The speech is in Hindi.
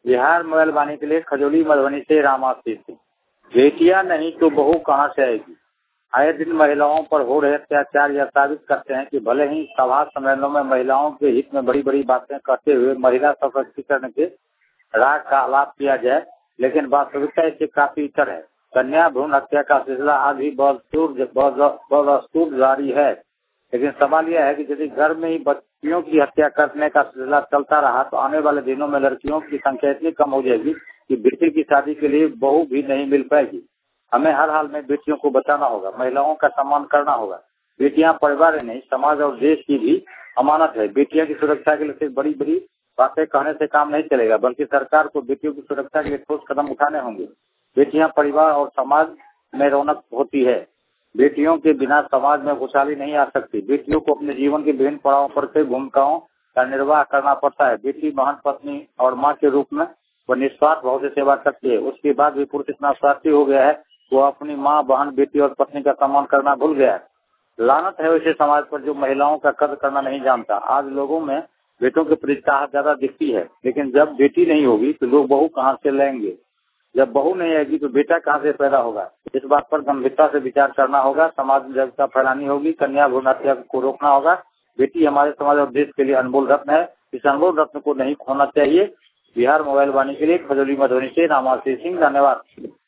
बिहार मोबाइल वाणी के लिए खजौली मधुबनी से रामाशीष सिंह। बेटियां नहीं तो बहू कहाँ से आएगी। आए दिन महिलाओं पर हो रहे अत्याचार यह साबित करते हैं कि भले ही सभा सम्मेलनों में महिलाओं के हित में बड़ी बड़ी बातें करते हुए महिला सशक्तिकरण के राग का आलाप किया जाए, लेकिन वास्तविकता इससे काफी इतर है। कन्या भ्रूण हत्या का सिलसिला आज भी बदस्तूर जारी है, लेकिन सवाल यह है कि यदि घर में ही बच्चियों की हत्या करने का सिलसिला चलता रहा तो आने वाले दिनों में लड़कियों की संख्या इतनी कम हो जाएगी कि बेटी की शादी के लिए बहू भी नहीं मिल पाएगी। हमें हर हाल में बेटियों को बचाना होगा, महिलाओं का सम्मान करना होगा। बेटियां परिवार नहीं, समाज और देश की भी अमानत है। बेटियों की सुरक्षा के लिए सिर्फ बड़ी बड़ी बातें कहने से काम नहीं चलेगा, बल्कि सरकार को बेटियों की सुरक्षा के लिए ठोस कदम उठाने होंगे। बेटियां परिवार और समाज में रौनक होती है। बेटियों के बिना समाज में खुशहाली नहीं आ सकती। बेटियों को अपने जीवन के विभिन्न पड़ावों पर कई भूमिकाओं का निर्वाह करना पड़ता है। बेटी महान पत्नी और माँ के रूप में वह निस्वार्थ भाव से सेवा करती है। उसके बाद भी पुरुष इतना स्वार्थी हो गया है, वो अपनी माँ, बहन, बेटी और पत्नी का सम्मान करना भूल गया है। लानत है वैसे समाज पर जो महिलाओं का कदर करना नहीं जानता। आज लोगों में बेटों की प्रति चाहत ज्यादा दिखती है, लेकिन जब बेटी नहीं होगी तो लोग बहू कहाँ से लेंगे। जब बहू नहीं आएगी तो बेटा कहाँ से पैदा होगा। इस बात पर गंभीरता से विचार करना होगा। समाज में जागरूकता फैलानी होगी। कन्या भ्रूण हत्या को रोकना होगा। बेटी हमारे समाज और देश के लिए अनमोल रत्न है। इस अनमोल रत्न को नहीं खोना चाहिए। बिहार मोबाइल वाणी के लिए खजौली मधुबनी से रामाशीष सिंह। धन्यवाद।